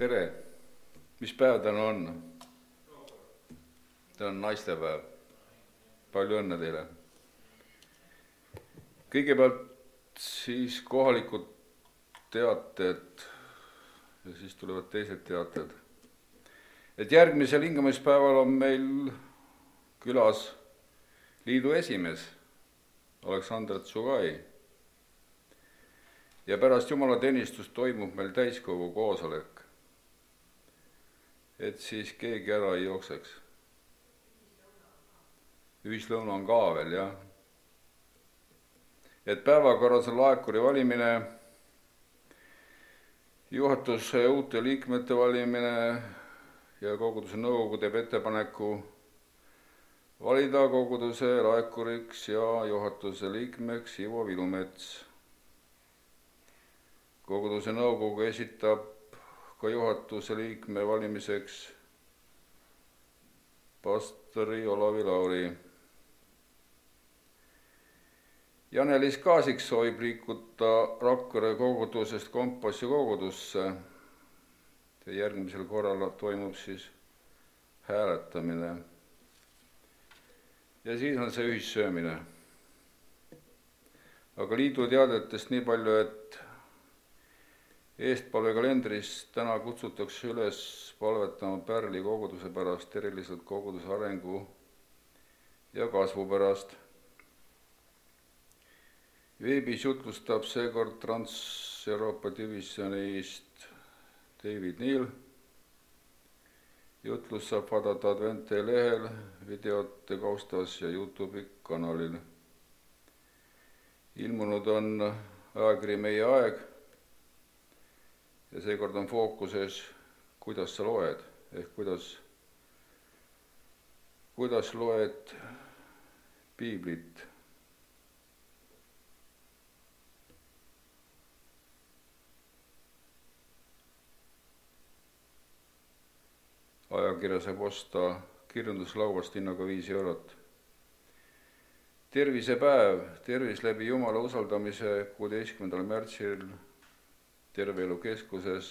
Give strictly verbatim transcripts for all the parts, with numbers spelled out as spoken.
Tere! Mis päev täna on? Täna on naistepäev. Palju õnne teile. Kõigepealt siis kohalikud teated ja siis tulevad teised teated. Et järgmisel hingamispäeval on meil külas liidu esimees Aleksandr Tsugai. Ja pärast jumalateenistust toimub meil täiskogu koosolek. Et siis keegi ära ei jookseks. Ühislõuna on ka veel, jah. Et päevakorras on laekuri valimine, juhatuse uute liikmete valimine ja koguduse nõukogu teeb ettepaneku valida koguduse laekuriks ja juhatuse liikmeks Ivo Vilumets. Koguduse nõukogu esitab ka juhatuse liikme valimiseks pastori Olavi Lauri. Janelis Kaasik soovib liikuda Rakvere kogudusest Kompassi kogudusse. Järgmisel korral toimub siis hääletamine. Ja siis on see ühissöömine. Aga liidu teadetest nii palju, et eestpalvekalendris täna kutsutakse üles palvetama Pärli koguduse pärast, eriliselt koguduse arengu ja kasvu pärast. Veebis jutlustab seekord Trans-Euroopa divisionist David Neal. Jutlus saab vaadata Advente lehel, videote kaustas ja YouTube'i kanalil. Ilmunud on ajakiri Meie aeg. Ja seekord on fookuses, kuidas sa loed, ehk kuidas, kuidas loed piiblit. Ajakirja saab osta kirjanduslauast hinnaga viis eurot. Tervisepäev, tervis läbi Jumala usaldamise kuueteistkümnendal märtsil Terve elu keskuses.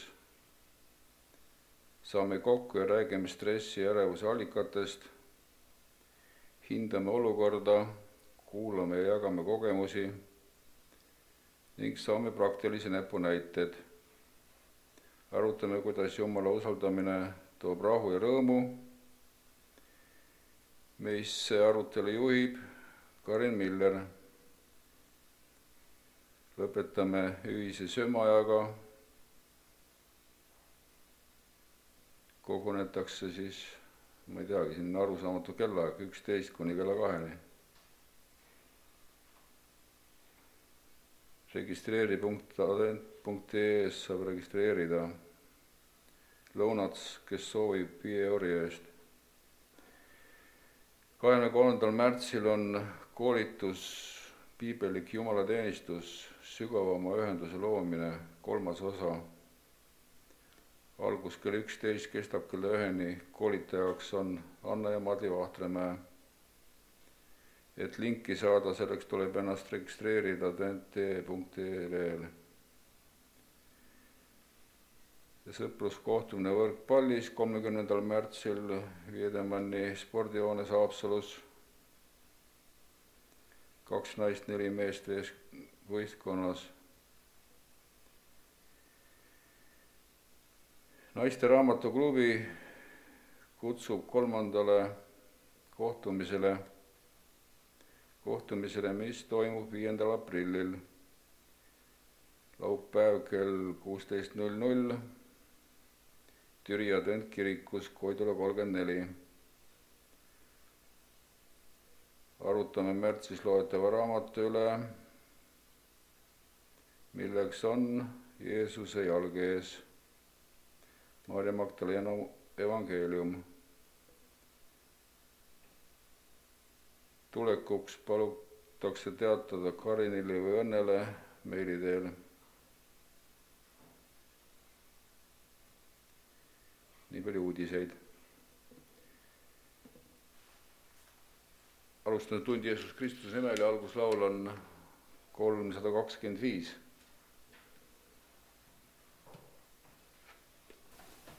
Saame kokku ja räägime stressi ja ärevuse allikatest. Hindame olukorda, kuulame ja jagame kogemusi ning saame praktilisi näpunäited. Arutame, kuidas Jumala usaldamine toob rahu ja rõõmu. Meis arutelu juhib Karin Miller. Lõpetame ühise söömaajaga. Kogunetakse siis, ma ei teagi, siin arusaamatu kellaaeg, üksteist kuni kella kaheni. Registreeri punkt advent punkt ee saab registreerida. Lõunats, kes soovib viie euri eest. kahekümne kolmandal märtsil on koolitus Piibelik jumalateenistus, sügavama ühenduse loomine, kolmas osa. Algus kell üksteist, kestab kella üheni, koolitajaks on Anna ja Madli Vahtremäe. Et linki saada, selleks tuleb ennast registreerida advente punkt ee lehel. Ja sõpruskohtumine võrkpallis kolmekümnendal märtsil Viedemanni spordihoones Haapsalus. Kaks naist, neli meest võistkonnas. Naiste raamatuklubi kutsub kolmandale kohtumisele, kohtumisele, mis toimub viiendal aprillil. Laupäev kell kuusteist null null. Türi adventkirikus Koidula kolmkümmend neli. Arutame märtsis loetava raamatu üle, milleks on Jeesuse jalge ees, Maarja Magdalena evangeelium. Tulekuks palutakse teatada Karinile või Õnnele meili teel. Nii palju uudiseid. Alustanud tundi Jeesus Kristuse nimel ja alguslaul on kolmsada kakskümmend viis.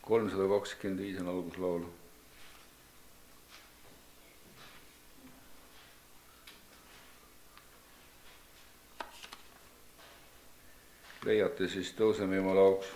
kolmsada kakskümmend viis on alguslaul. Leiate, siis tõuseme Jumala auks.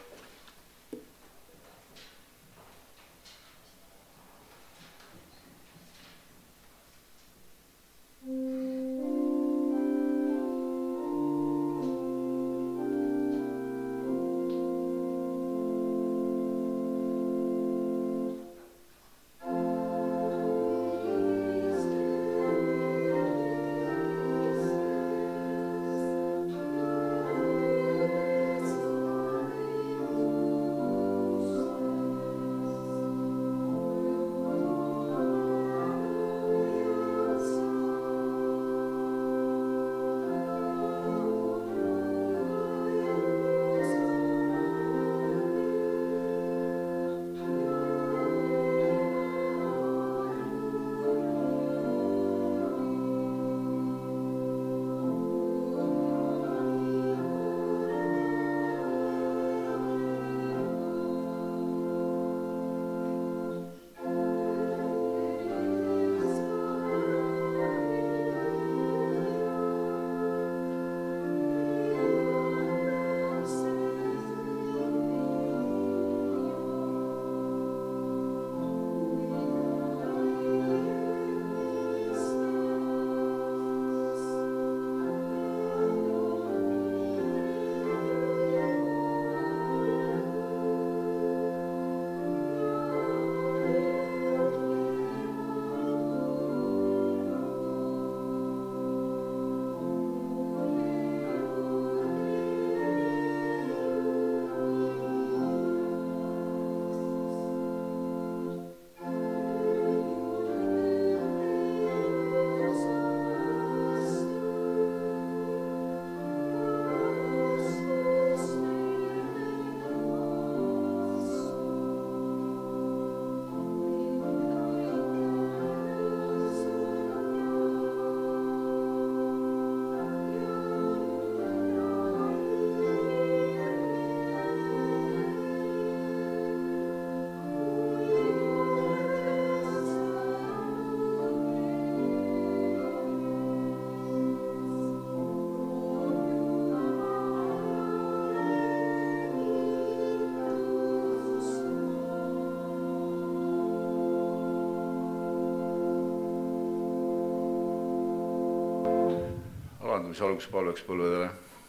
Alandamise alguses palveks põlvedele.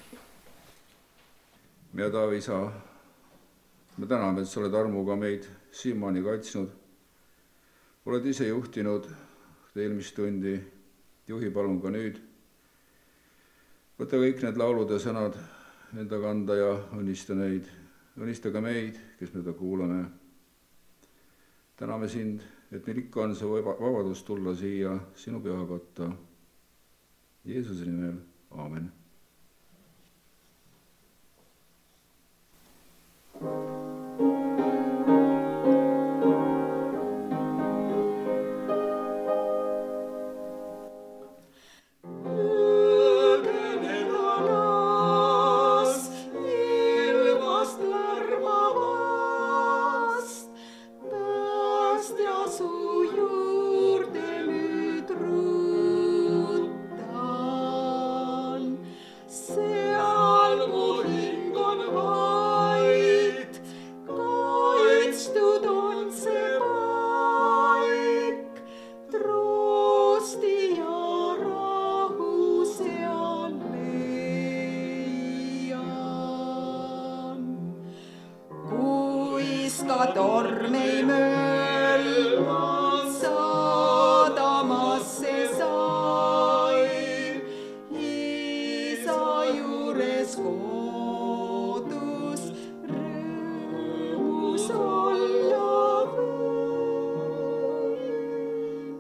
Meie Taavi isa, me täname, et sa oled armuga meid siiamaani kaitsnud. Oled ise juhtinud eelmist tundi, juhi palun ka nüüd. Võta kõik need laulud ja sõnad enda kanda ja õnnista neid. Õnnista ka meid, kes me ta kuulame. Täname sind, et meil ikka on see vabadus tulla siia sinu pühakotta. Jeesuse nimel, aamen. Torm ei möll, sadamasse sai, isa juures kodus rõõmus olla võin.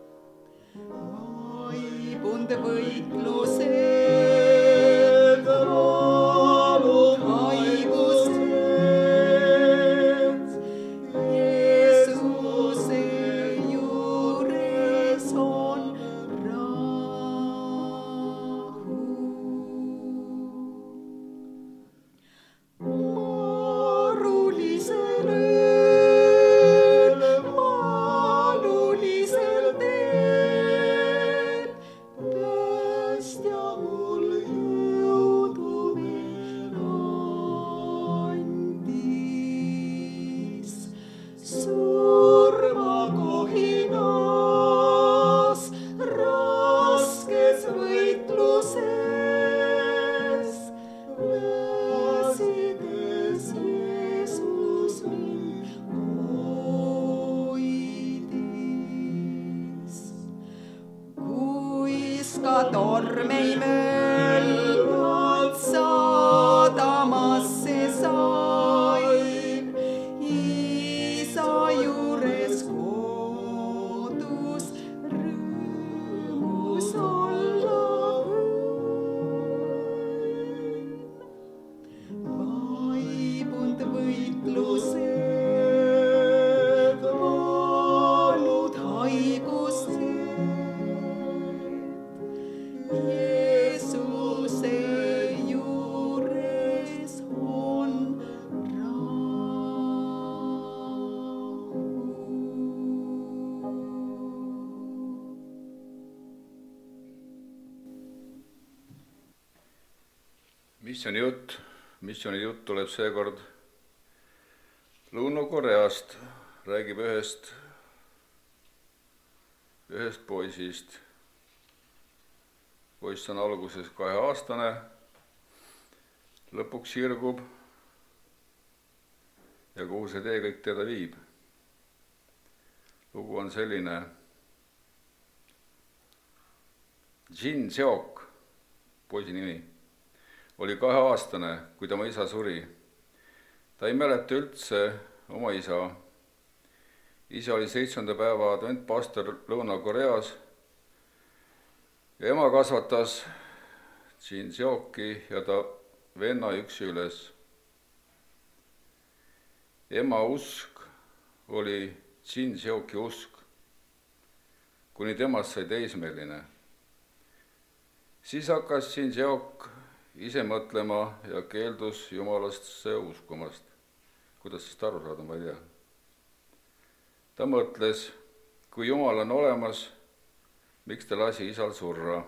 Vaibunud võitlused, valud haigused, Jeesus torm ei möllanud, sadamasse sain, isa juures kodus rõõmus olla võin. Vaibunud võitlused, vaanud haigused, Jeesuse juures on Missiooni jutt, missiooni jutt tuleb seekord Lõuna-Koreast, räägib ühest, ühest poisist. Poiss on alguses kaheaastane, lõpuks sirgub ja kuhu see tee kõik teda viib. Lugu on selline. Jin Seok, poisi nimi, oli kaheaastane, kui tema isa suri. Ta ei mäleta üldse oma isa. Isa oli seitsmenda päeva adventpastor Lõuna-Koreas ja ema kasvatas Jin Seoki ja ta venna üksi üles. Ema usk oli Jin Seoki usk, kuni temast sai teismeline. Siis hakkas Jin Seok ise mõtlema ja keeldus Jumalasse uskumast. Kuidas sest aru saada, ma ei tea. Ta mõtles, kui Jumal on olemas, miks ta lasi isal surra.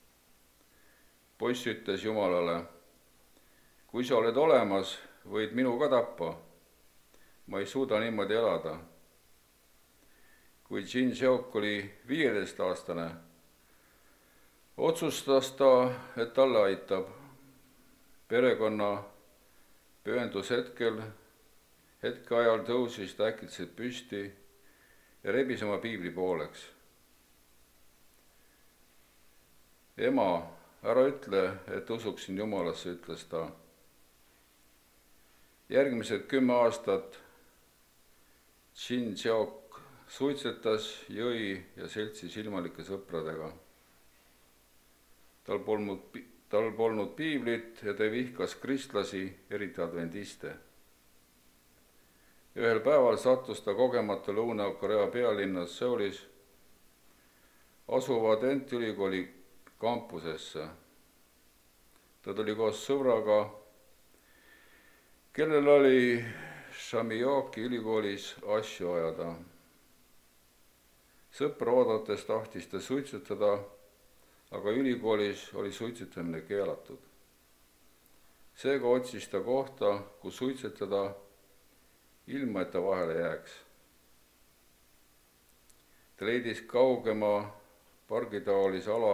Poiss ütles Jumalale, kui sa oled olemas, võid minu ka tappa. Ma ei suuda niimoodi elada. Kui Jin Seok oli viieteistaastane, otsustas ta, et talle aitab. Perekonna pühendus hetkel, hetke ajal tõusis ta äkitselt püsti ja rebis oma piibli pooleks. Ema, ära ütle, et usuksin Jumalasse, ütles ta. Järgmised kümme aastat Jin Seok suitsetas, jõi ja seltsis ilmalike sõpradega. Tal polnud, tal polnud piiblit ja ta vihkas kristlasi, eriti adventiste. Ühel päeval sattus ta kogemata Lõuna-Korea pealinnas Seulis asuva Adventülikooli kampusesse. Ta tuli koos sõbraga, kellel oli Shamioki ülikoolis asju ajada. Sõpra oodates tahtis ta suitsetada, aga ülikoolis oli suitsetamine keelatud. Seega otsis ta kohta, kus suitsetada, ilma et ta vahele jääks. Ta leidis kaugema pargitaolise ala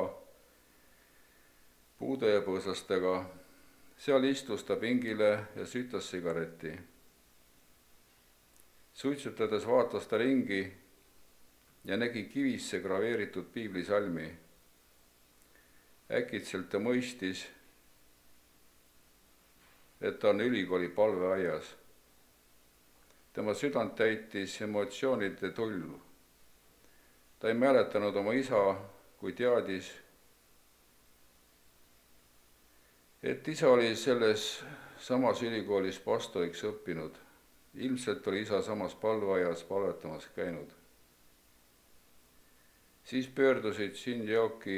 puude ja põõsastega. Seal istus ta pingile ja sütas sigareti. Suitsetades vaatas ta ringi ja nägi kivisse graveeritud piiblisalmi. Äkitselt ta mõistis, et ta on ülikooli palveaias. Tema südant täitis emotsioonide tulv. Ta ei mäletanud oma isa, kui teadis, et isa oli selles samas ülikoolis pastoriks õppinud. Ilmselt oli isa samas palveaias palvetamas käinud. Siis pöördusid Jin Seoki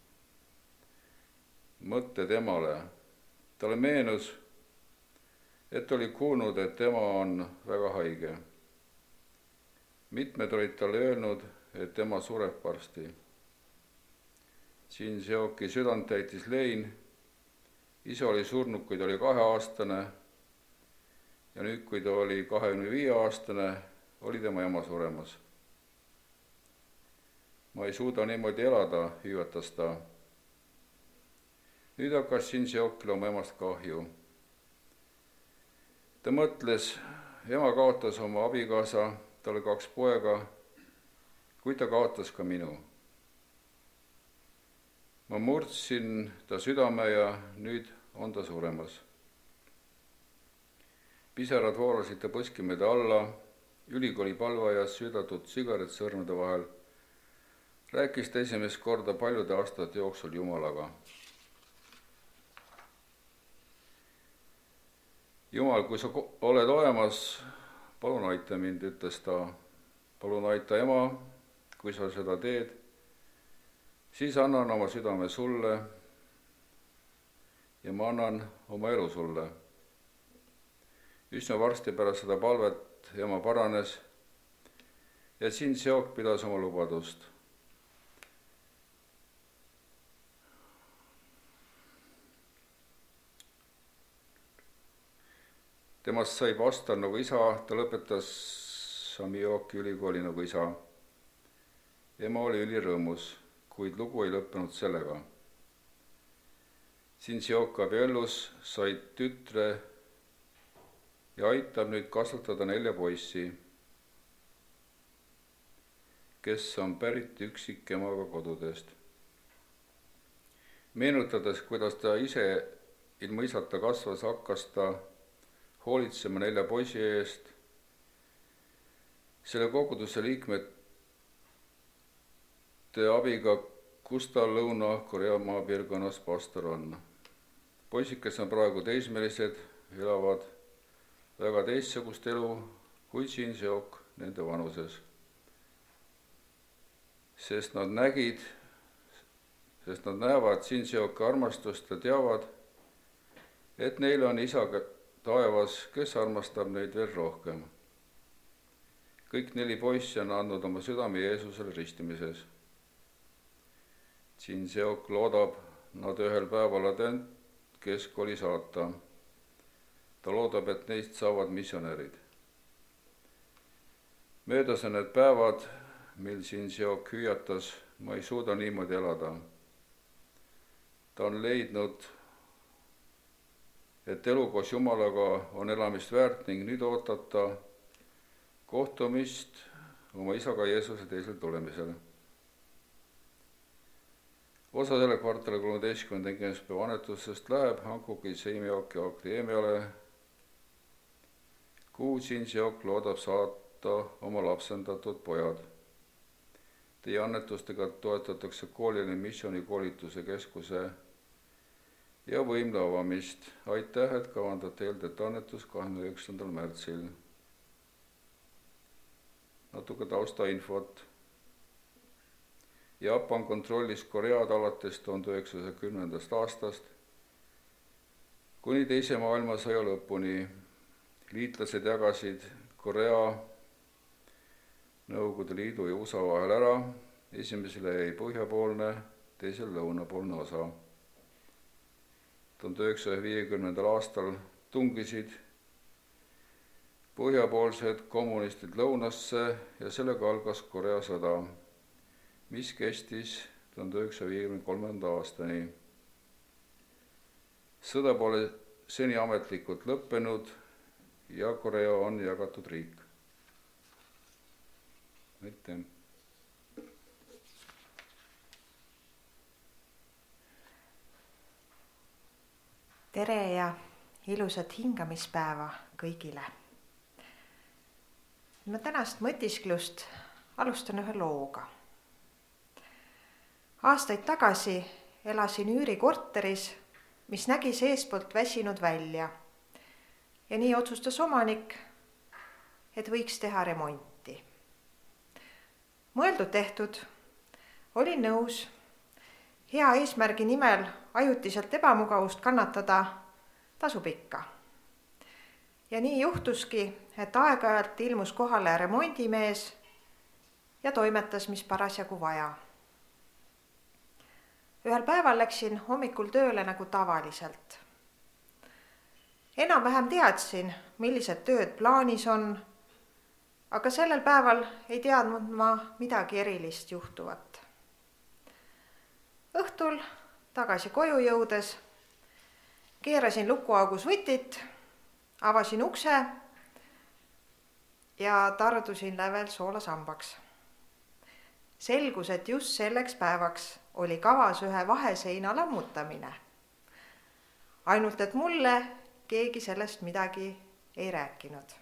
mõtted emale. Talle meenus, et oli kuulnud, et tema on väga haige. Mitmed olid talle öelnud, et tema sureb varsti. Jin Seoki südant täitis lein. Isa oli surnud, kui ta oli kaheaastane ja nüüd, kui ta oli kahekümne viie aastane, oli tema ema suremas. Ma ei suuda niimoodi elada, hüüatas ta. Nüüd hakkas Jin Seokile oma emast kahju. Ta mõtles, ema kaotas oma abikaasa, tal oli kaks poega, kuid ta kaotas ka minu. ma murdsin ta südame ja nüüd on ta suremas. Pisarad voolasid ta põskimede alla, ülikooli palveajas südatud sigaret sõrmede vahel. Rääkis ta esimest korda paljude aastate jooksul Jumalaga. Jumal, kui sa oled olemas, palun aita mind, ütles ta. Palun aita ema, kui sa seda teed, siis annan oma südame sulle ja ma annan oma elu sulle. Üsna varsti pärast seda palvet ema paranes ja Tšintšiok pidas oma lubadust. Temast sai pastor nagu isa, ta lõpetas Samioki ülikooli nagu isa. Ema oli ülirõõmus, kuid lugu ei lõppenud sellega. Tšintšiok abiellus, sai tütre ja aitab nüüd kasvatada nelja poissi, kes on pärit üksikemaga kodudest. Meenutades, kuidas ta ise ilma isata kasvas, hakkas ta hoolitsema nelja poisi eest. Selle koguduse liikmete abiga, kus ta Lõuna-Korea maapiirkonnas pastor on. Poisid, kes on praegu teismelised, elavad väga teistsugust elu kui Tšintšiok nende vanuses. Sest nad nägid, sest nad näevad Tšintšioki armastust ja teavad, et neil on isa taevas, kes armastab neid veel rohkem. Kõik neli poissi on andnud oma südame Jeesusele ristimises. Tšintšiok loodab nad ühel päeval advent keskkooli saata. Ta loodab, et neist saavad missionärid. Möödas on need päevad, mil Tšintšiok hüüatas, ma ei suuda niimoodi elada. Ta on leidnud, et elu koos Jumalaga on elamist väärt ning nüüd ootab ta kohtumist oma isaga Jeesuse teisel tulemisel. Osa selle kvartali kolmeteistkümnenda enkespäeva annetusest läheb Hankuki Seimioki Akademiale, kuhu Tšintšiok loodab saata oma lapsendatud pojad. Teie annetustega toetatakse koolile missioonikoolituse keskuse ja võimle avamist. Aitäh, et kavandate eeldet annetus kahekümne üheksandal märtsil. Natuke taustainfot. Jaapan kontrollis Koread alates tuhande üheksasaja kümnendast aastast kuni teise maailmasõja lõpuni. Liitlased jagasid Korea, Nõukogude Liidu ja U S A vahel ära. Esimesele jäi põhjapoolne, teisel lõunapoolne osa. tuhande üheksasaja viiekümnendal aastal tungisid põhjapoolsed kommunistid lõunasse ja sellega algas Korea sõda, mis kestis tuhande üheksasaja viiekümne kolmanda aastani. Sõda pole seni ametlikult lõppenud ja Korea on jagatud riik. Aitäh! Tere ja ilusat hingamispäeva kõigile. Ma tänast mõtisklust alustan ühe looga. Aastaid tagasi elasin üürikorteris, mis nägi seespoolt väsinud välja. Ja nii otsustas omanik, et võiks teha remonti. Mõeldud tehtud, olin nõus hea eesmärgi nimel ajutiselt ebamugavust kannatada tasub ikka. Ja nii juhtuski, et aeg-ajalt ilmus kohale remondimees ja toimetas, mis parasjagu vaja. Ühel päeval läksin hommikul tööle nagu tavaliselt. Enam-vähem teadsin, millised tööd plaanis on, aga sellel päeval ei teadnud ma midagi erilist juhtuvat. Õhtul tagasi koju jõudes keerasin lukuaugus võtit, avasin ukse ja tardusin lävel soolasambaks. Selgus, et just selleks päevaks oli kavas ühe vaheseina lammutamine. ainult et mulle keegi sellest midagi ei rääkinud.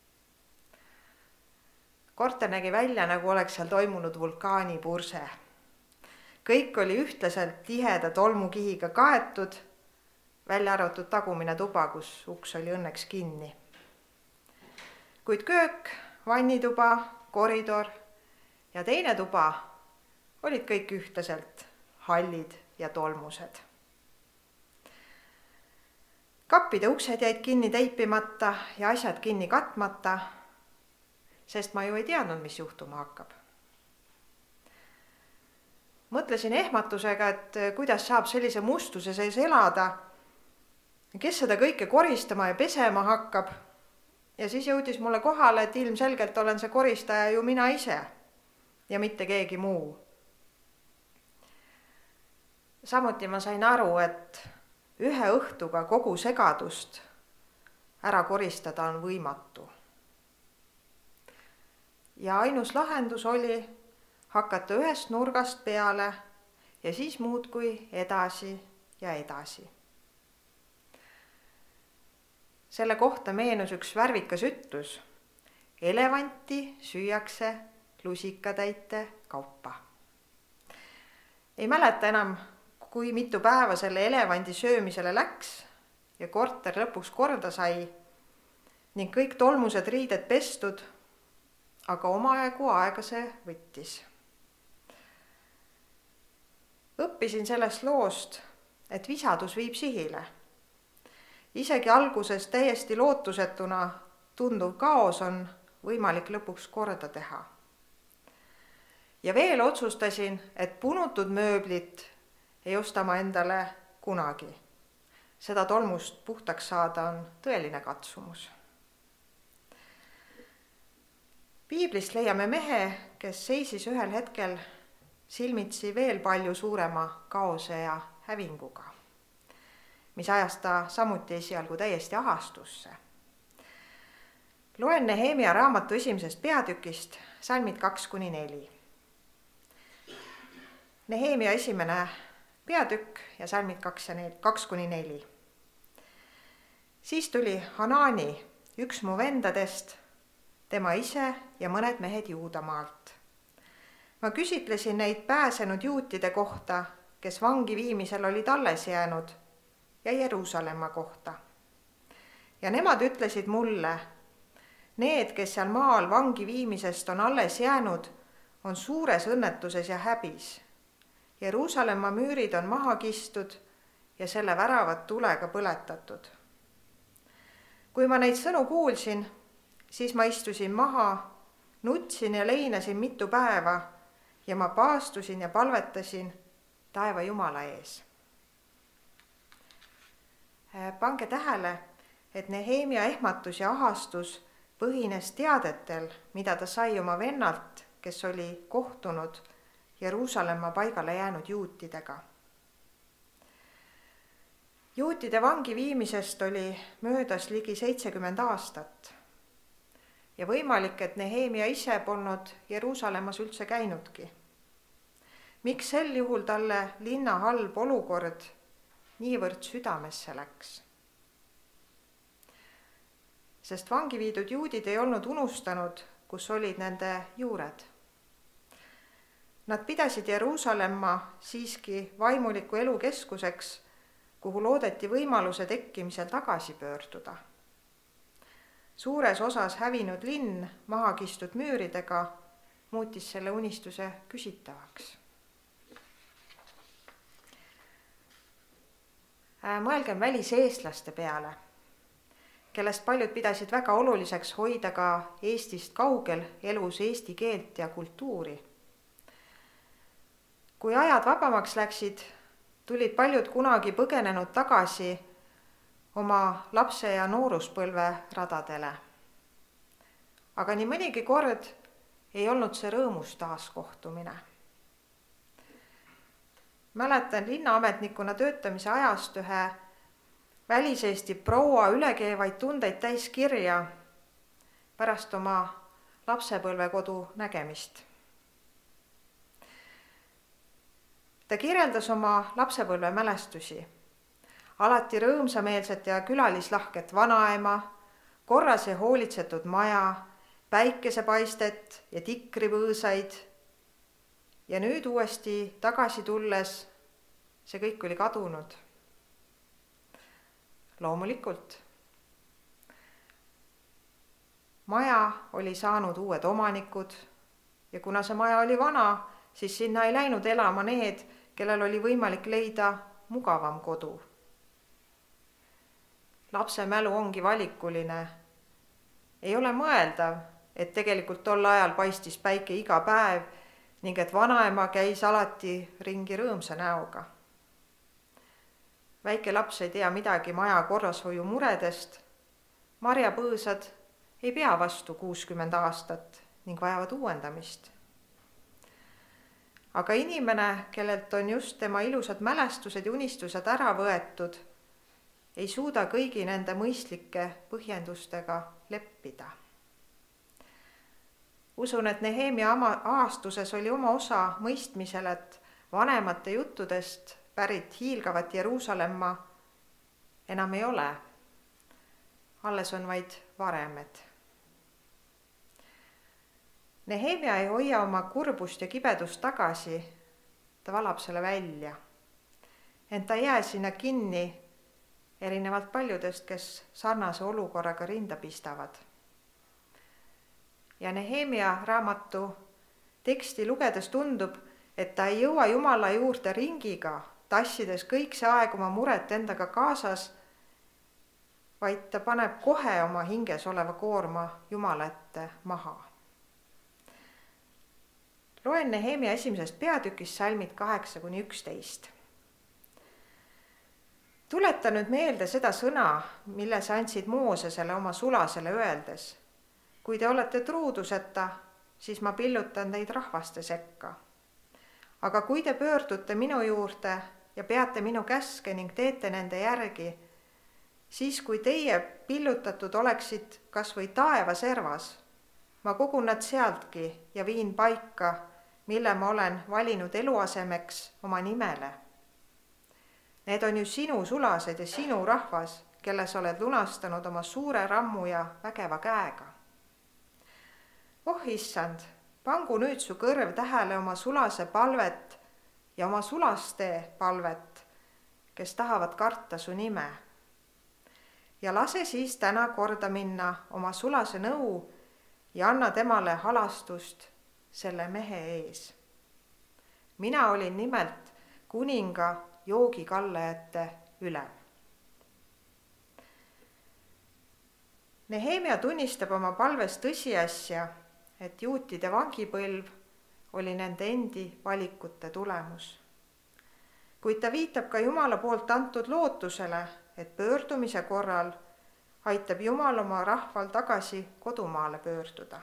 korter nägi välja, nagu oleks seal toimunud vulkaanipurse. kõik oli ühtlaselt tiheda tolmukihiga kaetud, välja arvatud tagumine tuba, kus uks oli õnneks kinni. kuid köök, vannituba, koridor ja teine tuba olid kõik ühtlaselt hallid ja tolmused. kappide uksed jäid kinni teipimata ja asjad kinni katmata, sest ma ju ei teadnud, mis juhtuma hakkab. mõtlesin ehmatusega, et kuidas saab sellise mustuse sees elada, kes seda kõike koristama ja pesema hakkab. ja siis jõudis mulle kohale, et ilmselgelt olen see koristaja ju mina ise ja mitte keegi muu. samuti ma sain aru, et ühe õhtuga kogu segadust ära koristada on võimatu. ja ainus lahendus oli hakata ühest nurgast peale ja siis muudkui edasi ja edasi. selle kohta meenus üks värvikas ütlus: elevanti süüakse lusikatäite kaupa. ei mäleta enam, kui mitu päeva selle elevandi söömisele läks ja korter lõpuks korda sai ning kõik tolmused riided pestud, aga omajagu aega see võttis. õppisin sellest loost, et visadus viib sihile. isegi alguses täiesti lootusetuna tunduv kaos on võimalik lõpuks korda teha. ja veel otsustasin, et punutud mööblit ei osta ma endale kunagi. seda tolmust puhtaks saada on tõeline katsumus. piiblist leiame mehe, kes seisis ühel hetkel silmitsi veel palju suurema kaose ja hävinguga, mis ajas ta samuti esialgu täiesti ahastusse. loen Nehemia raamatu esimesest peatükist salmid kaks kuni neli. Nehemia esimene peatükk ja salmid kaks ja neli, kaks kuni neli. siis tuli Hanani, üks mu vendadest, tema ise ja mõned mehed Juudamaalt. ma küsitlesin neid pääsenud juutide kohta, kes vangi viimisel olid alles jäänud, ja Jeruusalemma kohta. ja nemad ütlesid mulle: need, kes seal maal vangi viimisest on alles jäänud, on suures õnnetuses ja häbis. Jeruusalemma müürid on maha kistud ja selle väravad tulega põletatud. kui ma neid sõnu kuulsin, siis ma istusin maha, nutsin ja leinasin mitu päeva ja ma paastusin ja palvetasin taeva Jumala ees. pange tähele, et Nehemia ehmatus ja ahastus põhines teadetel, mida ta sai oma vennalt, kes oli kohtunud Jeruusalemma paigale jäänud juutidega. juutide vangi viimisest oli möödas ligi seitsekümmend aastat ja võimalik, et Nehemia ise polnud Jeruusalemmas üldse käinudki. miks sel juhul talle linna halb olukord niivõrd südamesse läks? sest vangi viidud juudid ei olnud unustanud, kus olid nende juured. Nad pidasid Jeruusalemma siiski vaimuliku elu keskuseks, kuhu loodeti võimaluse tekkimisel tagasi pöörduda. suures osas hävinud linn maha kistud müüridega muutis selle unistuse küsitavaks. mõelgem väliseestlaste peale, kellest paljud pidasid väga oluliseks hoida ka Eestist kaugel elus eesti keelt ja kultuuri. kui ajad vabamaks läksid, tulid paljud kunagi põgenenud tagasi oma lapse- ja nooruspõlve radadele. aga nii mõnigi kord ei olnud see rõõmus taaskohtumine. mäletan linnaametnikuna töötamise ajast ühe väliseesti proua ülekeevaid tundeid täis kirja pärast oma lapsepõlvekodu nägemist. ta kirjeldas oma lapsepõlve mälestusi. Alati rõõmsameelset ja külalislahket vanaema, korras ja hoolitsetud maja, päikesepaistet ja tikripõõsaid. Ja nüüd uuesti tagasi tulles see kõik oli kadunud. Loomulikult. Maja oli saanud uued omanikud ja kuna see maja oli vana, siis sinna ei läinud elama need, kellel oli võimalik leida mugavam kodu. Lapse mälu ongi valikuline. Ei ole mõeldav, et tegelikult tol ajal paistis päike iga päev ning et vanaema käis alati ringi rõõmsa näoga. Väike laps ei tea midagi maja korrashoiu muredest. Marjapõõsad ei pea vastu kuuskümmend aastat ning vajavad uuendamist. Aga inimene, kellelt on just tema ilusad mälestused ja unistused ära võetud, ei suuda kõigi nende mõistlike põhjendustega leppida. Usun, et Nehemia aastuses oli oma osa mõistmisel, et vanemate juttudest pärit hiilgavat Jeruusalemma enam ei ole. Alles on vaid varemed. Nehemia ei hoia oma kurbust ja kibedust tagasi, ta valab selle välja. Ent ta ei jää sinna kinni, erinevalt paljudest, kes sarnase olukorraga rinda pistavad. Ja Nehemia raamatu teksti lugedes tundub, et ta ei jõua Jumala juurde ringiga, tassides kõik see aeg oma muret endaga kaasas, vaid ta paneb kohe oma hinges oleva koorma Jumala ette maha. Loen Nehemia esimesest peatükist salmid kaheksa kuni üksteist. Tuleta nüüd meelde seda sõna, mille sa andsid Moosesele oma sulasele öeldes. Kui te olete truuduseta, siis ma pillutan teid rahvaste sekka. Aga kui te pöördute minu juurde ja peate minu käske ning teete nende järgi, siis kui teie pillutatud oleksid kas või taeva servas, ma kogun nad sealtki ja viin paika, mille ma olen valinud eluasemeks oma nimele. Need on ju sinu sulased ja sinu rahvas, kelles oled lunastanud oma suure rammu ja vägeva käega. Oh issand, pangu nüüd su kõrv tähele oma sulase palvet ja oma sulaste palvet, kes tahavad karta su nime. Ja lase siis täna korda minna oma sulase nõu ja anna temale halastust selle mehe ees. Mina olin nimelt kuninga joogikallajate ülem. Nehemia tunnistab oma palves tõsiasja, et juutide vangipõlv oli nende endi valikute tulemus. Kuid ta viitab ka Jumala poolt antud lootusele, et pöördumise korral aitab Jumal oma rahval tagasi kodumaale pöörduda.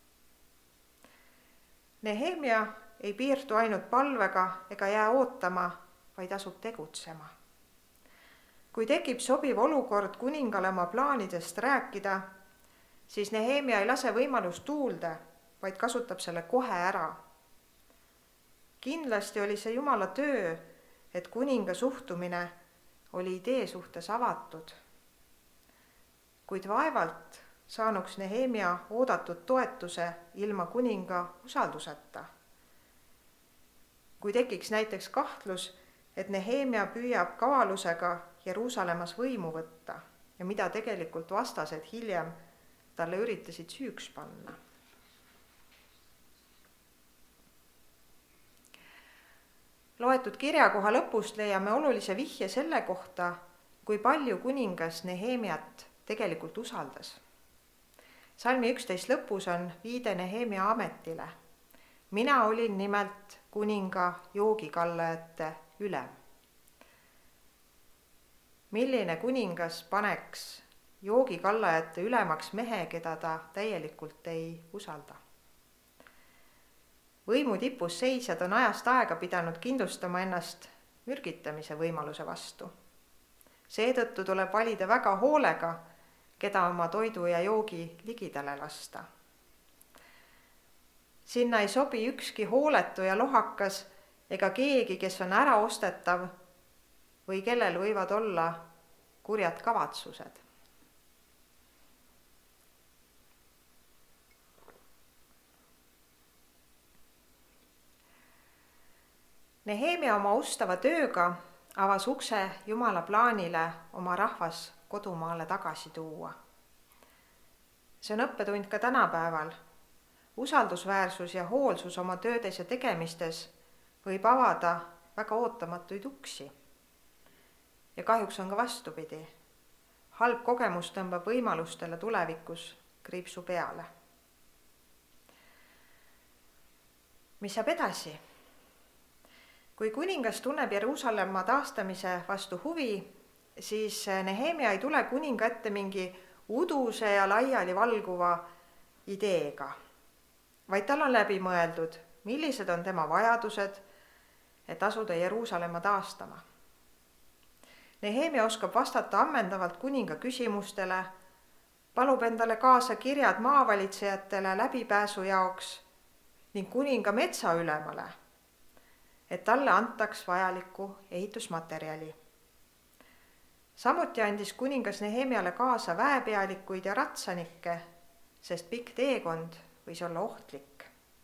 Nehemia ei piirdu ainult palvega ega jää ootama, vaid asub tegutsema. Kui tekib sobiv olukord kuningale oma plaanidest rääkida, siis Nehemia ei lase võimalust tuulde, vaid kasutab selle kohe ära. Kindlasti oli see Jumala töö, et kuninga suhtumine oli idee suhtes avatud. Kuid vaevalt saanuks Nehemia oodatud toetuse ilma kuninga usalduseta. Kui tekiks näiteks kahtlus, et Nehemia püüab kavalusega Jeruusalemmas võimu võtta ja mida tegelikult vastased hiljem talle üritasid süüks panna. Loetud kirjakoha lõpust leiame olulise vihje selle kohta, kui palju kuningas Nehemiat tegelikult usaldas. Salmi üksteist lõpus on viide Nehemia ametile. Mina olin nimelt kuninga joogikallajate ülem. Milline kuningas paneks joogikallajate ülemaks mehe, keda ta täielikult ei usalda? Võimu tipus seisjad on ajast aega pidanud kindlustama ennast mürgitamise võimaluse vastu. Seetõttu tuleb valida väga hoolega, keda oma toidu ja joogi ligidale lasta. Sinna ei sobi ükski hooletu ja lohakas, ega keegi, kes on äraostetav või kellel võivad olla kurjad kavatsused. Nehemia oma ustava tööga avas ukse Jumala plaanile oma rahvas kodumaale tagasi tuua. See on õppetund ka tänapäeval. Usaldusväärsus ja hoolsus oma töödes ja tegemistes võib avada väga ootamatuid uksi. Ja kahjuks on ka vastupidi. Halb kogemus tõmbab võimalustele tulevikus kriipsu peale. Mis saab edasi? Kui kuningas tunneb Jeruusalemma taastamise vastu huvi, siis Nehemia ei tule kuninga ette mingi uduse ja laiali valguva ideega, vaid tal on läbi mõeldud, millised on tema vajadused, et asuda Jeruusalemma taastama. Nehemia oskab vastata ammendavalt kuninga küsimustele, palub endale kaasa kirjad maavalitsejatele läbipääsu jaoks ning kuninga metsaülemale, et talle antaks vajalikku ehitusmaterjali. Samuti andis kuningas Nehemiale kaasa väepealikuid ja ratsanikke, sest pikk teekond võis olla ohtlik.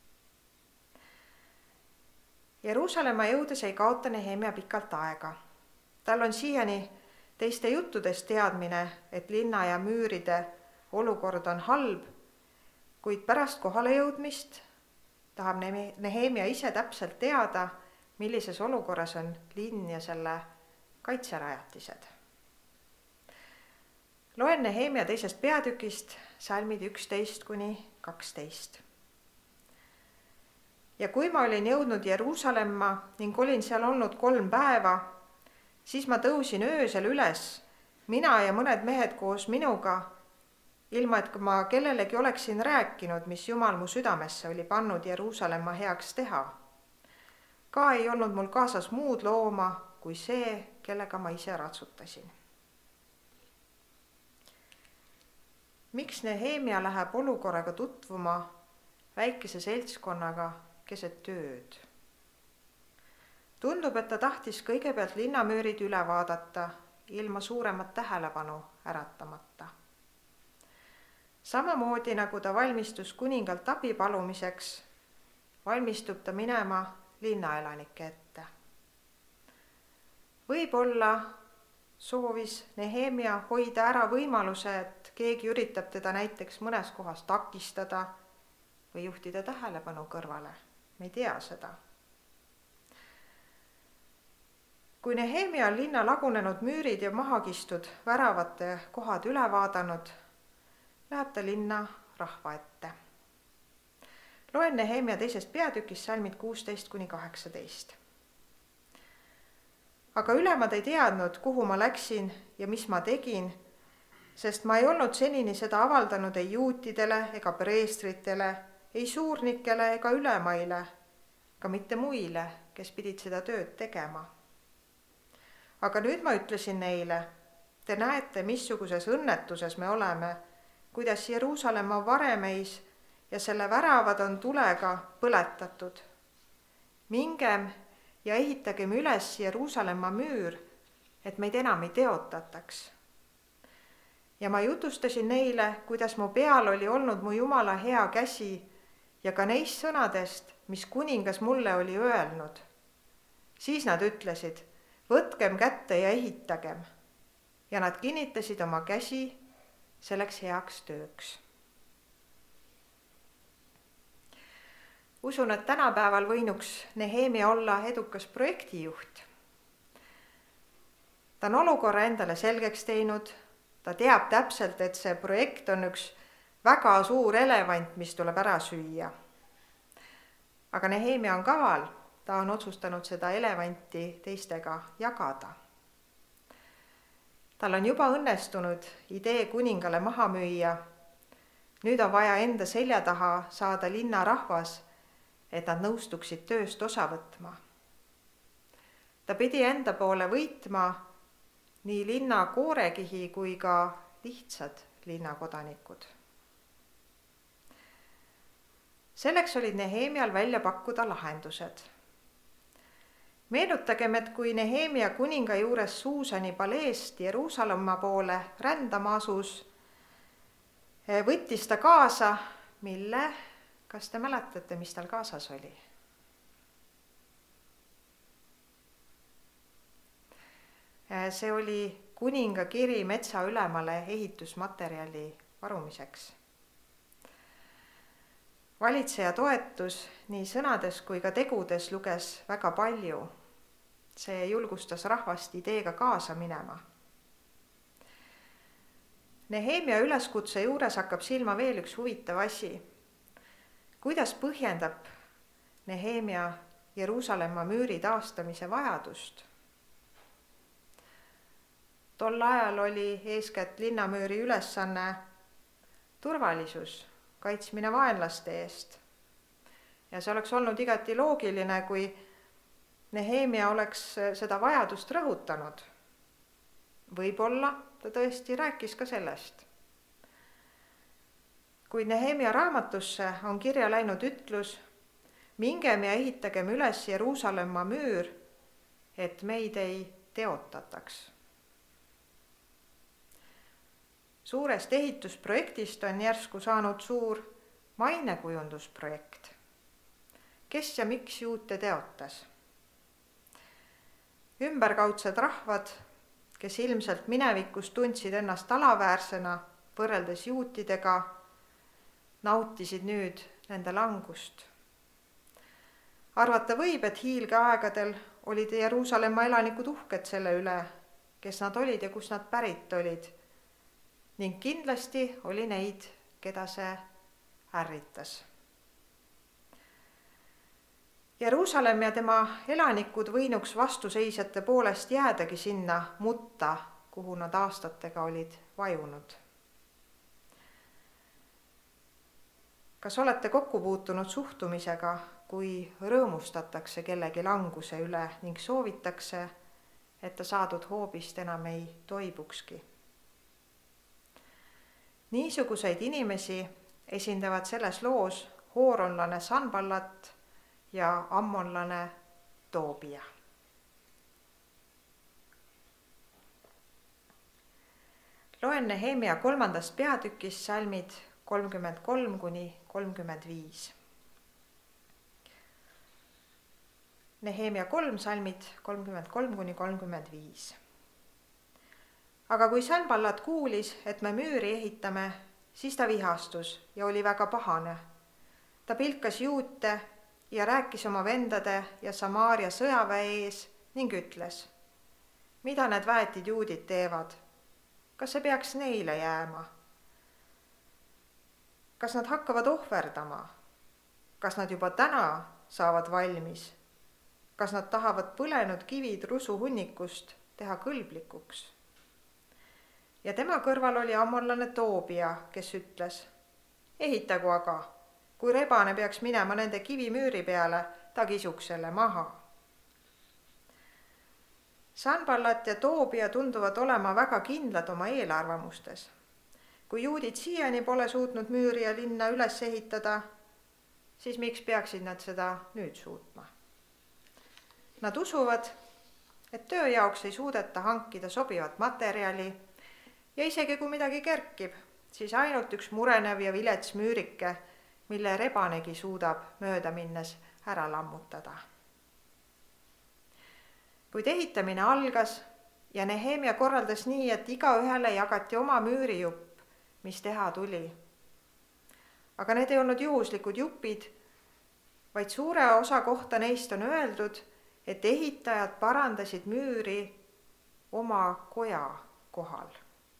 Jeruusalemma jõudes ei kaota Nehemia pikalt aega. Tal on siiani teiste juttudest teadmine, et linna ja müüride olukord on halb, kuid pärast kohale jõudmist tahab Nehemia ise täpselt teada, millises olukorras on linn ja selle kaitserajatised. Loen Nehemia teisest peatükist salmid üksteist kuni kaksteist. Ja kui ma olin jõudnud Jeruusalemma ning olin seal olnud kolm päeva, siis ma tõusin öösel üles, mina ja mõned mehed koos minuga, ilma et ma kellelegi oleksin rääkinud, mis Jumal mu südamesse oli pannud Jeruusalemma heaks teha. Ka ei olnud mul kaasas muud looma kui see, kellega ma ise ratsutasin. Miks Nehemia läheb olukorraga tutvuma väikese seltskonnaga keset tööd? Tundub, et ta tahtis kõigepealt linnamüürid üle vaadata, ilma suuremat tähelepanu äratamata. Samamoodi nagu ta valmistus kuningalt abi palumiseks, valmistub ta minema linnaelanike ette. Võib-olla soovis Nehemia hoida ära võimaluse, et keegi üritab teda näiteks mõnes kohas takistada või juhtida tähelepanu kõrvale. Me ei tea seda. Kui Nehemia on linna lagunenud müürid ja mahakistud väravate kohad üle vaadanud, läheb ta linna rahva ette. Loen Nehemia teisest peatükist salmid kuusteist kuni kaheksateist. Aga ülemad ei teadnud, kuhu ma läksin ja mis ma tegin, sest ma ei olnud senini seda avaldanud ei juutidele ega preestritele, ei suurnikele ega ülemaile, ka mitte muile, kes pidid seda tööd tegema. Aga nüüd ma ütlesin neile, te näete, missuguses õnnetuses me oleme, kuidas Jeruusalemma varemeis ja selle väravad on tulega põletatud. Mingem ja ehitagem üles Jeruusalemma müür, et meid enam ei teotataks. Ja ma jutustasin neile, kuidas mu peal oli olnud mu Jumala hea käsi ja ka neist sõnadest, mis kuningas mulle oli öelnud. Siis nad ütlesid, võtkem kätte ja ehitagem. Ja nad kinnitasid oma käsi selleks heaks tööks. Usun, et tänapäeval võinuks Nehemia olla edukas projektijuht. Ta on olukorra endale selgeks teinud, ta teab täpselt, et see projekt on üks väga suur elevant, mis tuleb ära süüa. Aga Nehemia on kaval, ta on otsustanud seda elevanti teistega jagada. Tal on juba õnnestunud idee kuningale maha müüa. Nüüd on vaja enda selja taha saada linna rahvas, et nad nõustuksid tööst osa võtma. Ta pidi enda poole võitma nii linna koorekihi kui ka lihtsad linnakodanikud. Selleks olid Nehemial välja pakkuda lahendused. Meenutagem, et kui Nehemia kuninga juures Suusani paleest Jeruusalemma poole rändama asus, võttis ta kaasa, mille, kas te mäletate, mis tal kaasas oli? See oli kuninga kiri metsaülemale ehitusmaterjali varumiseks. Valitseja toetus nii sõnades kui ka tegudes luges väga palju. See julgustas rahvast ideega kaasa minema. Nehemia üleskutse juures hakkab silma veel üks huvitav asi. Kuidas põhjendab Nehemia Jeruusalemma müüri taastamise vajadust? Tol ajal oli eeskätt linnamüüri ülesanne turvalisus, kaitsmine vaenlaste eest. Ja see oleks olnud igati loogiline, kui Nehemia oleks seda vajadust rõhutanud. Võib-olla ta tõesti rääkis ka sellest. Kuid Nehemia raamatusse on kirja läinud ütlus, mingem ja ehitagem üles Jeruusalemma müür, et meid ei teotataks. Suurest ehitusprojektist on järsku saanud suur mainekujundusprojekt. Kes ja miks juute teotas? Ümberkaudsed rahvad, kes ilmselt minevikus tundsid ennast alaväärsena võrreldes juutidega, nautisid nüüd nende langust. Arvata võib, et hiilgeaegadel olid Jeruusalemma elanikud uhked selle üle, kes nad olid ja kus nad pärit olid. Ning kindlasti oli neid, keda see ärritas. Jeruusalemm ja tema elanikud võinuks vastuseisjate poolest jäädagi sinna mutta, kuhu nad aastatega olid vajunud. Kas olete kokku puutunud suhtumisega, kui rõõmustatakse kellegi languse üle ning soovitakse, et ta saadud hoobist enam ei toibukski? Niisuguseid inimesi esindavad selles loos hooronlane Sanballat ja ammonlane Toobia. Loen Nehemia kolmandast peatükist salmid kolmkümmend kolm kuni kolmkümmend viis. Nehemia kolm salmid kolmkümmend kolm kuni kolmkümmend viis. Aga kui Sanballat kuulis, et me müüri ehitame, siis ta vihastus ja oli väga pahane. Ta pilkas juute ja rääkis oma vendade ja Samaaria sõjaväe ees ning ütles, mida need väetid juudid teevad? Kas see peaks neile jääma? Kas nad hakkavad ohverdama? Kas nad juba täna saavad valmis? Kas nad tahavad põlenud kivid rusuhunnikust teha kõlblikuks? Ja tema kõrval oli ammonlane Toobia, kes ütles, ehitagu aga, kui rebane peaks minema nende kivimüüri peale, ta kisuks selle maha. Sanballat ja Toobia tunduvad olema väga kindlad oma eelarvamustes. Kui juudid siiani pole suutnud müüri ja linna üles ehitada, siis miks peaksid nad seda nüüd suutma? Nad usuvad, et töö jaoks ei suudeta hankida sobivat materjali ja isegi kui midagi kerkib, siis ainult üks murenev ja vilets müürike, mille rebanegi suudab mööda minnes ära lammutada. Kuid ehitamine algas ja Nehemia korraldas nii, et igaühele jagati oma müürijupp, mis teha tuli. Aga need ei olnud juhuslikud jupid, vaid suure osa kohta neist on öeldud, et ehitajad parandasid müüri oma koja kohal.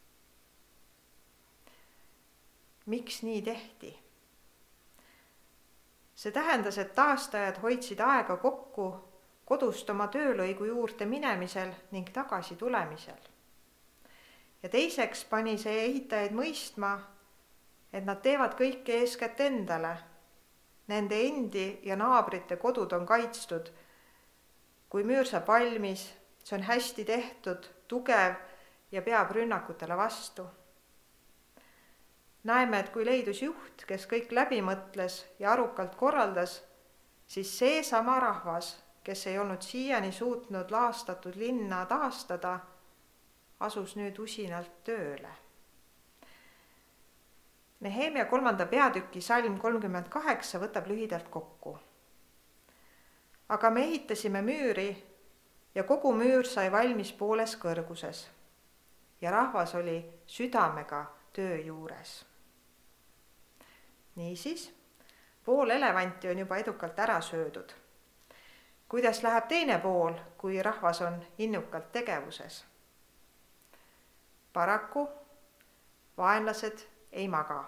Miks nii tehti? See tähendas, et taastajad hoidsid aega kokku kodust oma töölõigu juurde minemisel ning tagasi tulemisel. Ja teiseks pani see ehitajaid mõistma, et nad teevad kõike eeskätt endale. Nende endi ja naabrite kodud on kaitstud. Kui müür saab valmis, see on hästi tehtud, tugev ja peab rünnakutele vastu. Näeme, et kui leidus juht, kes kõik läbi mõtles ja arukalt korraldas, siis see sama rahvas, kes ei olnud siiani suutnud laastatud linna taastada, asus nüüd usinalt tööle. Nehemia kolmanda peatüki salm kolmkümmend kaheksa võtab lühidalt kokku. Aga me ehitasime müüri ja kogu müür sai valmis pooles kõrguses ja rahvas oli südamega töö juures. Niisiis, pool elevanti on juba edukalt ära söödud. Kuidas läheb teine pool, kui rahvas on innukalt tegevuses? Paraku vaenlased ei maga.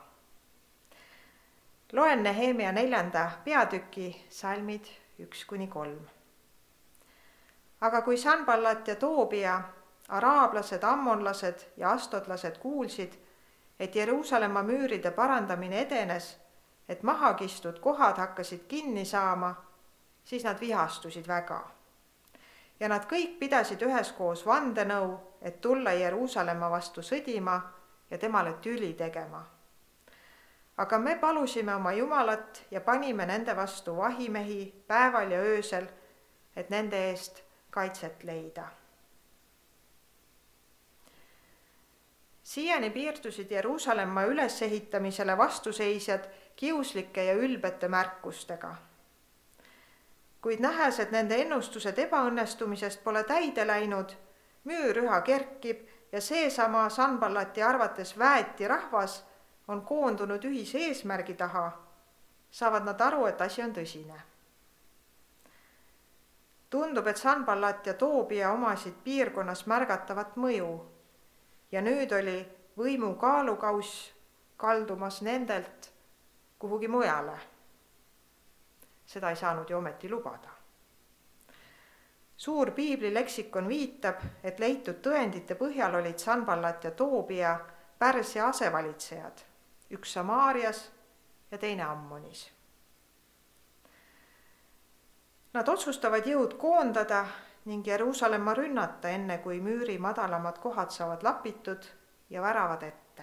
Loen Nehemia neljanda peatüki salmid üks kuni kolm. Aga kui Sanballat ja Toobia, araablased, ammonlased ja astodlased kuulsid, et Jeruusalemma müüride parandamine edenes, et mahakistud kohad hakkasid kinni saama, siis nad vihastusid väga. Ja nad kõik pidasid üheskoos vandenõu, et tulla Jeruusalemma vastu sõdima ja temale tüli tegema. Aga me palusime oma Jumalat ja panime nende vastu vahimehi päeval ja öösel, et nende eest kaitset leida. Siiani piirdusid Jeruusalemma ülesehitamisele vastuseisjad kiuslike ja ülbete märkustega. Kuid nähes, et nende ennustused ebaõnnestumisest pole täide läinud, müür üha kerkib ja seesama Sanballati arvates väeti rahvas on koondunud ühise eesmärgi taha, saavad nad aru, et asi on tõsine. Tundub, et Sanballat ja Toobia omasid piirkonnas märgatavat mõju ja nüüd oli võimu kaalukauss kaldumas nendelt kuhugi mujale. Seda ei saanud ju ometi lubada. Suur piiblileksikon viitab, et leitud tõendite põhjal olid Sanballat ja Toobia Pärsia asevalitsejad, üks Samaarias ja teine Ammonis. Nad otsustavad jõud koondada ning Jeruusalemma rünnata, enne kui müüri madalamad kohad saavad lapitud ja väravad ette.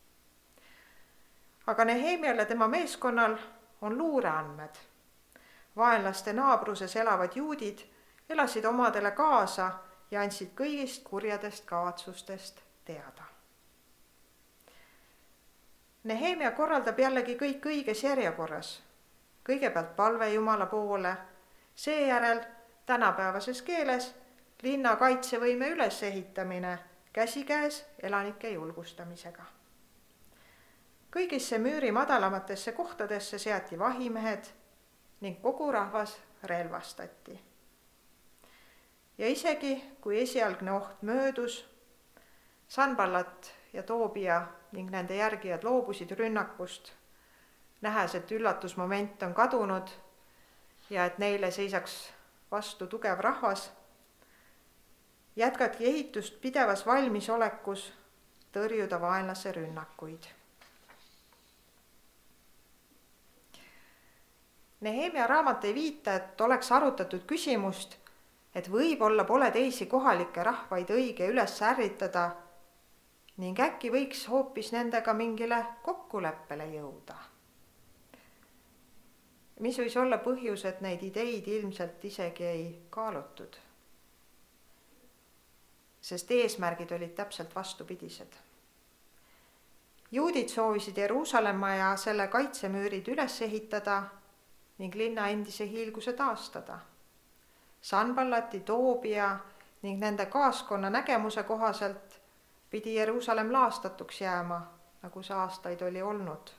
Aga Nehemial ja tema meeskonnal on luureandmed. Vaenlaste naabruses elavad juudid elasid omadele kaasa ja andsid kõigist kurjadest kavatsustest teada. Nehemia korraldab jällegi kõik õiges järjekorras. Kõigepealt palve Jumala poole, seejärel tänapäevases keeles linna kaitsevõime ülesehitamine käsikäes elanike julgustamisega. Kõigisse müüri madalamatesse kohtadesse seati vahimehed ning kogu rahvas relvastati. Ja isegi, kui esialgne oht möödus, Sanballat ja Toobia ning nende järgijad loobusid rünnakust, nähes, et üllatusmoment on kadunud ja et neile seisaks vastu tugev rahvas, jätkati ehitust pidevas valmisolekus tõrjuda vaenlase rünnakuid. Nehemia raamat ei viita, et oleks arutatud küsimust, et võib-olla pole teisi kohalikke rahvaid õige üles ärritada ning äkki võiks hoopis nendega mingile kokkuleppele jõuda. Mis võis olla põhjus, et neid ideid ilmselt isegi ei kaalutud? Sest eesmärgid olid täpselt vastupidised. Juudid soovisid Jeruusalemma ja selle kaitsemüürid üles ehitada ning linna endise hiilguse taastada. Sanballati, Toobia ning nende kaaskonna nägemuse kohaselt pidi Jeruusalemm laastatuks jääma, nagu see aastaid oli olnud.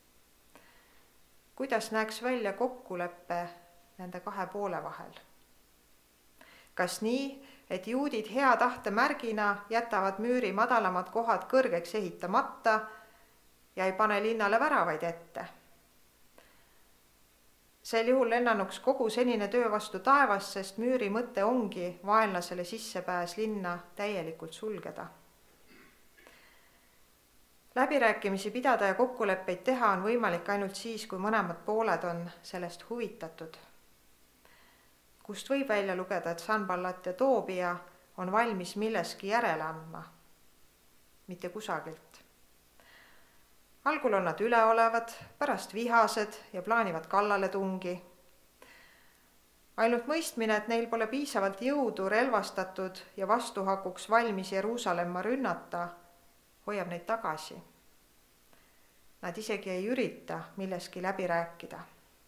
Kuidas näeks välja kokkulepe nende kahe poole vahel? Kas nii, et juudid hea tahte märgina jätavad müüri madalamad kohad kõrgeks ehitamata ja ei pane linnale väravaid ette? Sel juhul lennanuks kogu senine töö vastu taevas, sest müüri mõte ongi vaenlasele sissepääs linna täielikult sulgeda. Läbirääkimisi pidada ja kokkuleppeid teha on võimalik ainult siis, kui mõlemad pooled on sellest huvitatud. Kust võib välja lugeda, et Sanballat ja Toobia on valmis milleski järele andma? Mitte kusagilt. Algul on nad üleolevad, pärast vihased ja plaanivad kallale tungi. ainult mõistmine, et neil pole piisavalt jõudu relvastatud ja vastuhakuks valmis Jeruusalemma rünnata, hoiab neid tagasi. Nad isegi ei ürita milleski läbi rääkida.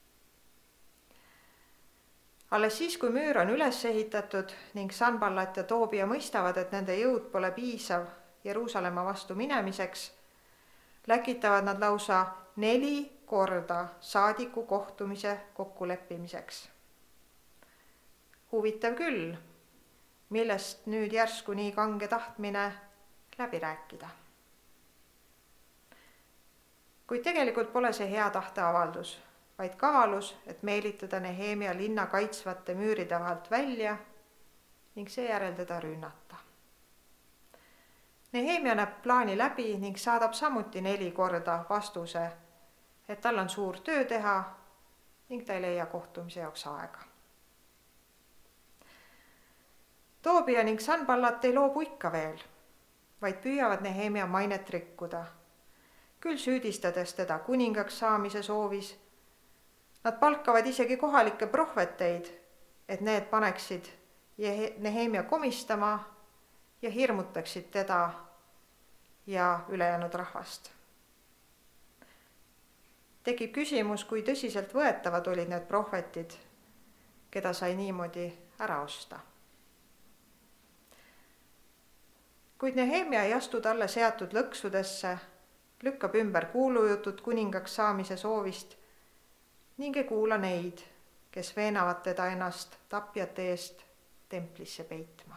Alles siis, kui müür on üles ehitatud ning Sanballat ja Toobia mõistavad, et nende jõud pole piisav Jeruusalemma vastu minemiseks, läkitavad nad lausa neli korda saadiku kohtumise kokkuleppimiseks. Huvitav küll, millest nüüd järsku nii kange tahtmine läbi rääkida. Kuid tegelikult pole see hea tahteavaldus, vaid kaalus, et meelitada Nehemia linna kaitsvate müüride vahelt välja ning seejärel teda rünnata. Nehemia näeb plaani läbi ning saadab samuti neli korda vastuse, et tal on suur töö teha ning ta ei leia kohtumise jaoks aega. Toobia ning Sanballat ei loobu ikka veel, vaid püüavad Nehemia mainet rikkuda, küll süüdistades teda kuningaks saamise soovis. Nad palkavad isegi kohalikke prohveteid, et need paneksid Nehemia komistama ja hirmutaksid teda ja ülejäänud rahvast. Tekib küsimus, kui tõsiselt võetavad olid need prohvetid, keda sai niimoodi ära osta. Kuid Nehemia ei astu talle seatud lõksudesse, lükkab ümber kuulujutud kuningaks saamise soovist ning ei kuula neid, kes veenavad teda ennast tapjate eest templisse peitma.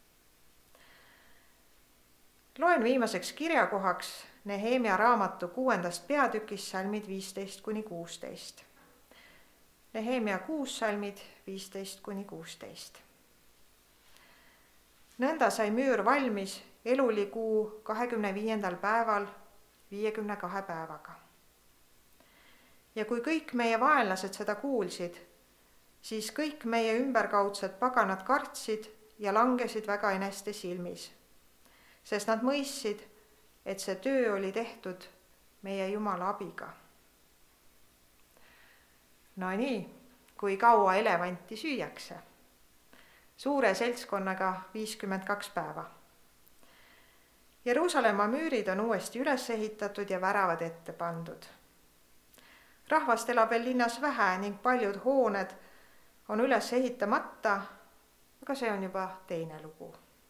Loen viimaseks kirjakohaks Nehemia raamatu kuuendast peatükist salmid viisteist kuni kuusteist. Nehemia kuus salmid viisteist kuni kuusteist. Nõnda sai müür valmis elulikuu kahekümne viiendal päeval viiekümne kahe päevaga. Ja kui kõik meie vaenlased seda kuulsid, siis kõik meie ümberkaudsed paganad kartsid ja langesid väga eneste silmis, sest nad mõistsid, et see töö oli tehtud meie Jumala abiga. No nii, kui kaua elevanti süüakse? Suure seltskonnaga viiskümmend kaks päeva. Jeruusalemma müürid on uuesti üles ehitatud ja väravad ette pandud. Rahvast elab veel linnas vähe ning paljud hooned on üles ehitamata, aga see on juba teine lugu.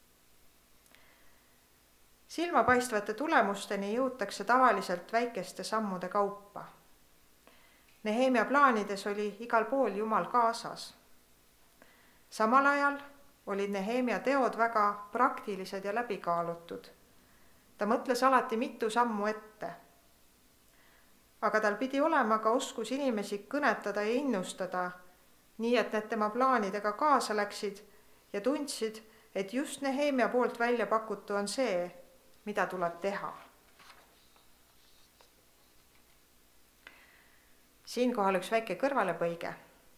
Silmapaistvate tulemusteni jõutakse tavaliselt väikeste sammude kaupa. Nehemia plaanides oli igal pool Jumal kaasas. Samal ajal olid Nehemia teod väga praktilised ja läbikaalutud. Ta mõtles alati mitu sammu ette. Aga tal pidi olema ka oskus inimesi kõnetada ja innustada, nii et need tema plaanidega kaasa läksid ja tundsid, et just Nehemia poolt välja pakutu on see, mida tuleb teha. Siinkohal üks väike kõrvalepõige.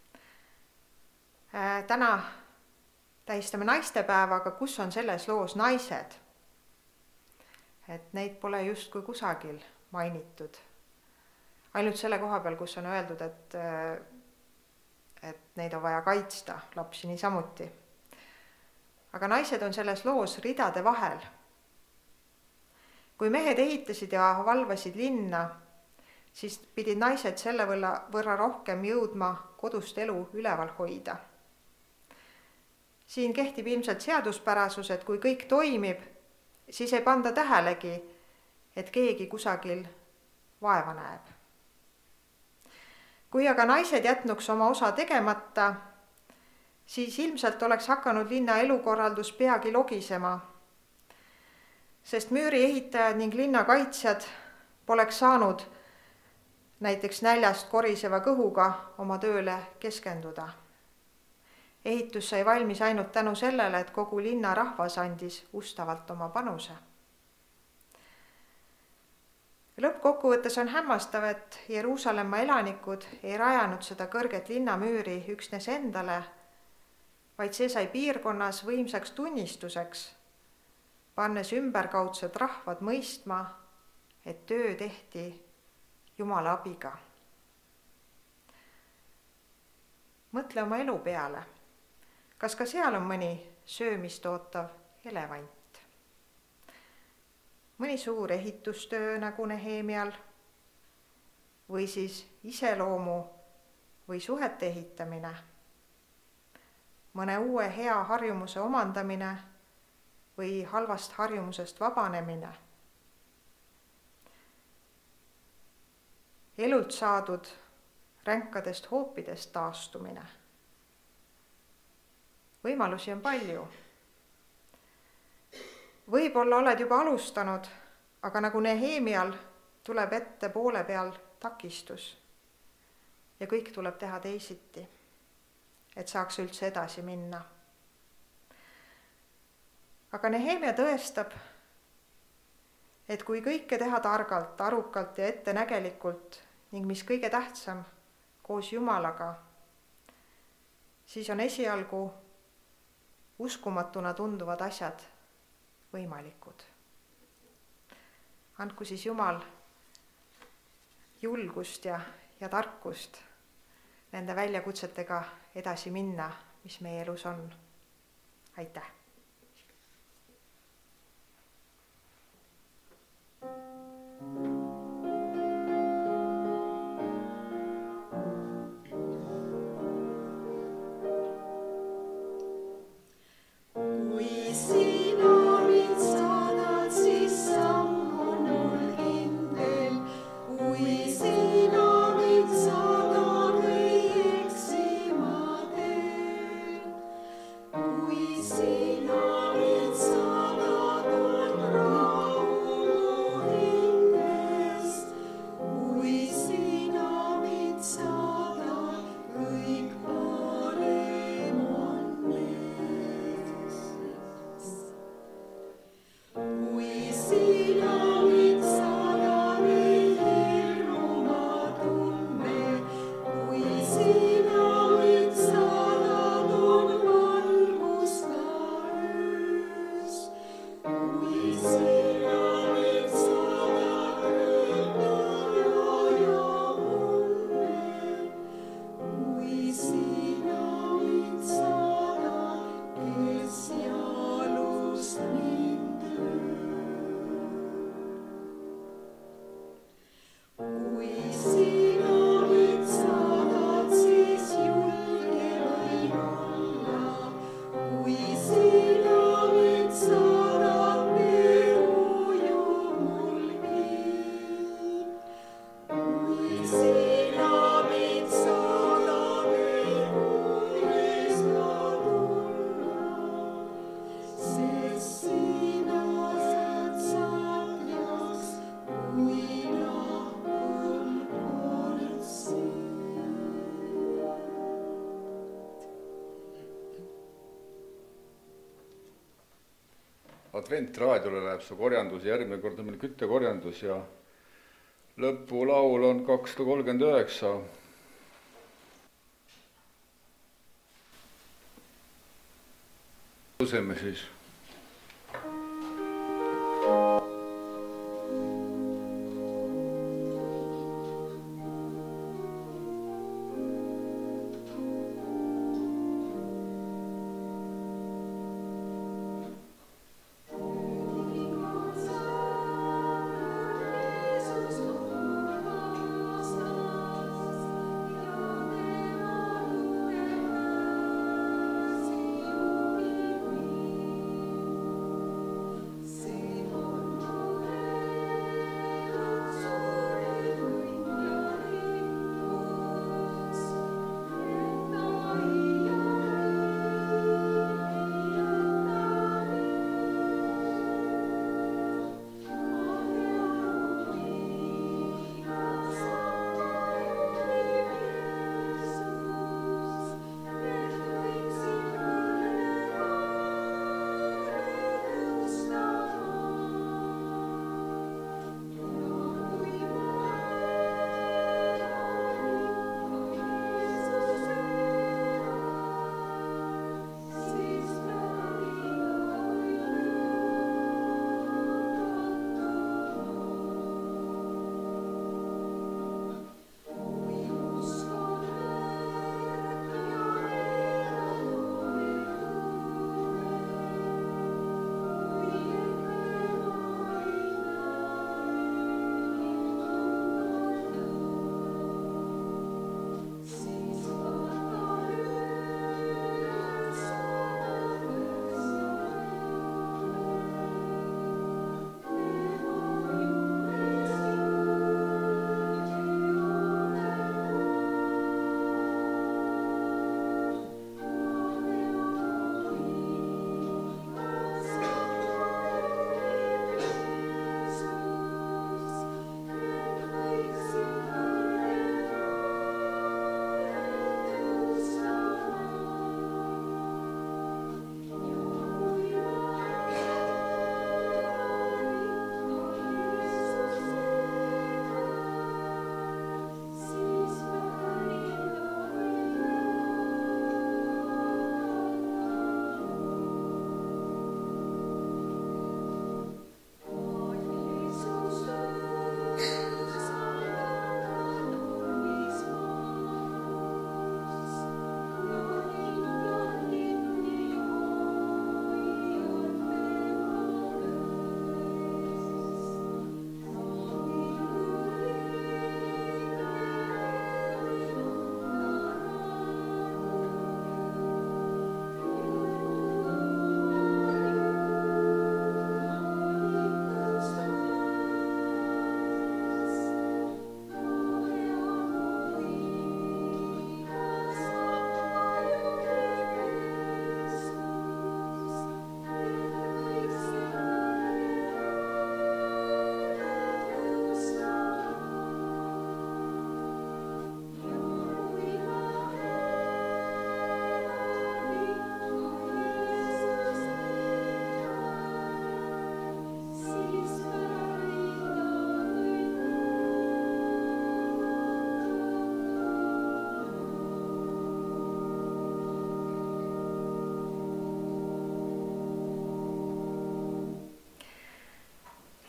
Täna tähistame naistepäeva, aga kus on selles loos naised? Et neid pole justkui kusagil mainitud. Ainult selle koha peal, kus on öeldud, et, et neid on vaja kaitsta, lapsi niisamuti. Aga naised on selles loos ridade vahel. Kui mehed ehitasid ja valvasid linna, siis pidid naised selle võrra, võrra rohkem jõudma kodust elu üleval hoida. Siin kehtib ilmselt seaduspärasus, et kui kõik toimib, siis ei panda tähelegi, et keegi kusagil vaeva näeb. Kui aga naised jätnuks oma osa tegemata, siis ilmselt oleks hakanud linna elukorraldus peagi logisema, sest müüri ehitajad ning linna kaitsjad poleks saanud näiteks näljast koriseva kõhuga oma tööle keskenduda. Ehitus sai valmis ainult tänu sellele, et kogu linna rahvas andis ustavalt oma panuse. Lõppkokkuvõttes on hämmastav, et Jeruusalemma elanikud ei rajanud seda kõrget linnamüüri üksnes endale, vaid see sai piirkonnas võimsaks tunnistuseks, pannes ümberkaudsed rahvad mõistma, et töö tehti Jumala abiga. mõtle oma elu peale. Kas ka seal on mõni söömist ootav elevant? Mõni suur ehitustöö nagu Nehemial või siis iseloomu või suhete ehitamine, mõne uue hea harjumuse omandamine või halvast harjumusest vabanemine, elult saadud ränkadest hoopidest taastumine. Võimalusi on palju. Võib-olla oled juba alustanud, aga nagu Nehemial tuleb ette poole peal takistus ja kõik tuleb teha teisiti, et saaks üldse edasi minna. Aga Nehemia tõestab, et kui kõike teha targalt, arukalt ja ettenägelikult ning mis kõige tähtsam, koos Jumalaga, siis on esialgu uskumatuna tunduvad asjad võimalikud. Andku siis Jumal julgust ja, ja tarkust nende väljakutsetega edasi minna, mis meie elus on. Aitäh! Adventraadiole läheb see korjandus, järgmine kord on meil küttekorjandus ja lõpulaul on kakssada kolmkümmend üheksa. Tõuseme siis.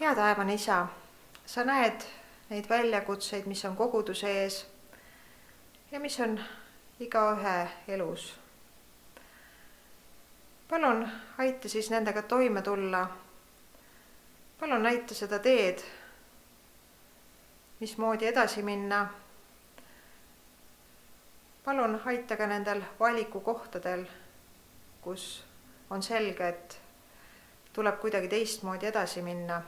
hea taevane Isa, sa näed neid väljakutseid, mis on koguduse ees ja mis on igaühe elus. Palun aita siis nendega toime tulla. Palun näita seda teed, mismoodi edasi minna. Palun aita ka nendel valikukohtadel, kus on selge, et tuleb kuidagi teistmoodi edasi minna.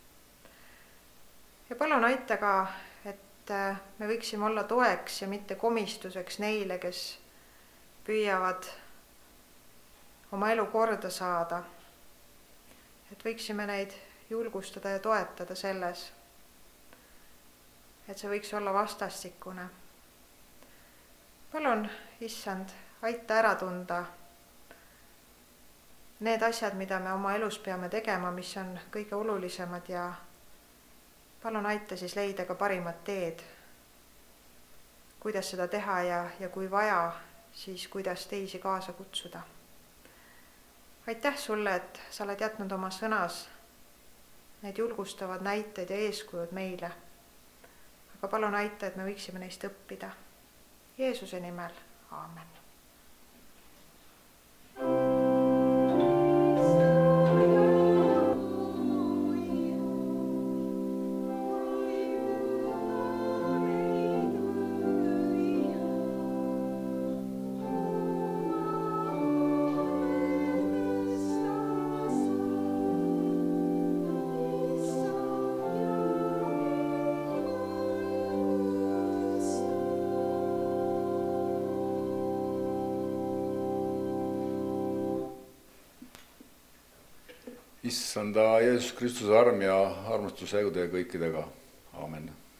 Ja palun aita ka, et me võiksime olla toeks ja mitte komistuseks neile, kes püüavad oma elu korda saada. Et võiksime neid julgustada ja toetada selles, et see võiks olla vastastikune. Palun, Issand, aita ära tunda need asjad, mida me oma elus peame tegema, mis on kõige olulisemad ja palun aita siis leida ka parimat teed, kuidas seda teha ja, ja kui vaja, siis kuidas teisi kaasa kutsuda. Aitäh sulle, et sa oled jätnud oma sõnas need julgustavad näited ja eeskujud meile. Aga palun aita, et me võiksime neist õppida. Jeesuse nimel, aamen. Issanda Jeesus Kristuse arm ja armastus jäägu teie kõikidega.